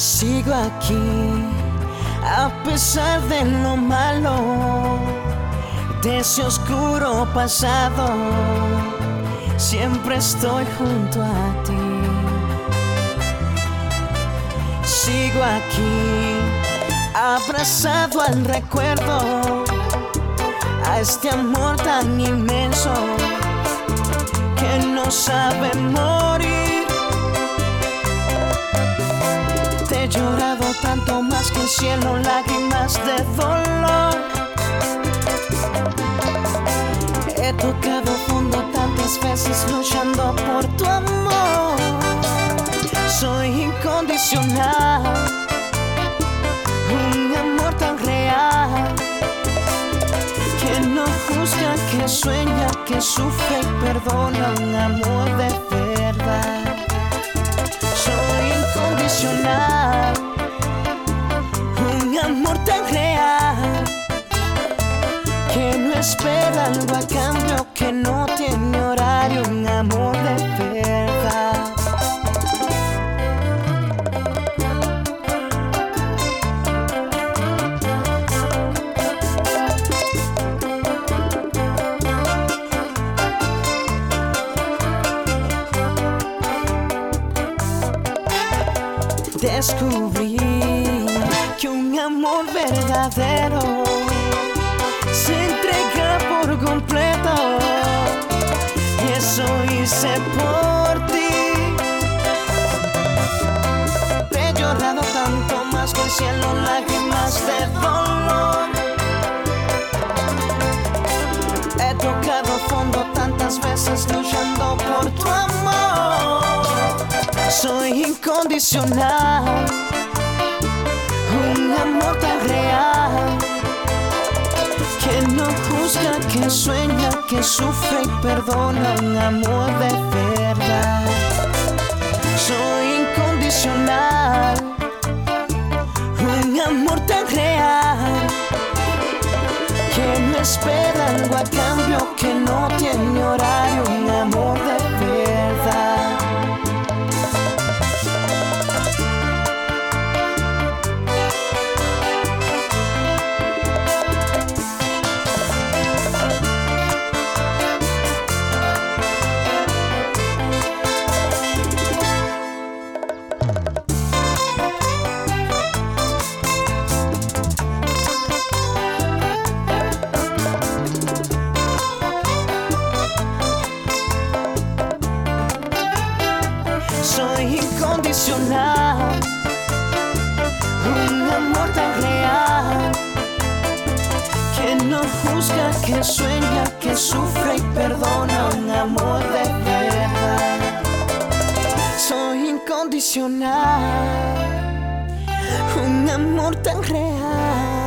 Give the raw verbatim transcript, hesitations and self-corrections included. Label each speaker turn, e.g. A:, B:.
A: Sigo aquí a pesar de lo malo, de ese oscuro pasado. Siempre estoy junto a ti. Sigo aquí abrazado al recuerdo, a este amor tan inmenso que no sabe morir. Te he llorado tanto más que el cielo, lágrimas de dolor. He tocado fondo tantas veces luchando por tu amor. Soy incondicional, un amor tan real, que no juzga, que sueña, que sufre y perdona, un amor de verdad. Soy incondicional, un amor tan real, que no espera algo a cambio, que no tiene horario, un amor de verdad. Descubrí que un amor verdadero se entrega por completo, y eso hice por ti. Te he llorado tanto más que el cielo, lágrimas de dolor. He tocado fondo tantas veces luchando por tu amor. Soy incondicional, un amor tan real, que no juzga, que sueña, que sufre y perdona, un amor de verdad. Soy incondicional, un amor tan real, que no espera algo a cambio, que no tiene horario, un amor de verdad. Soy incondicional, un amor tan real, que no juzga, que sueña, que sufre y perdona, un amor de verdad. Soy incondicional, un amor tan real.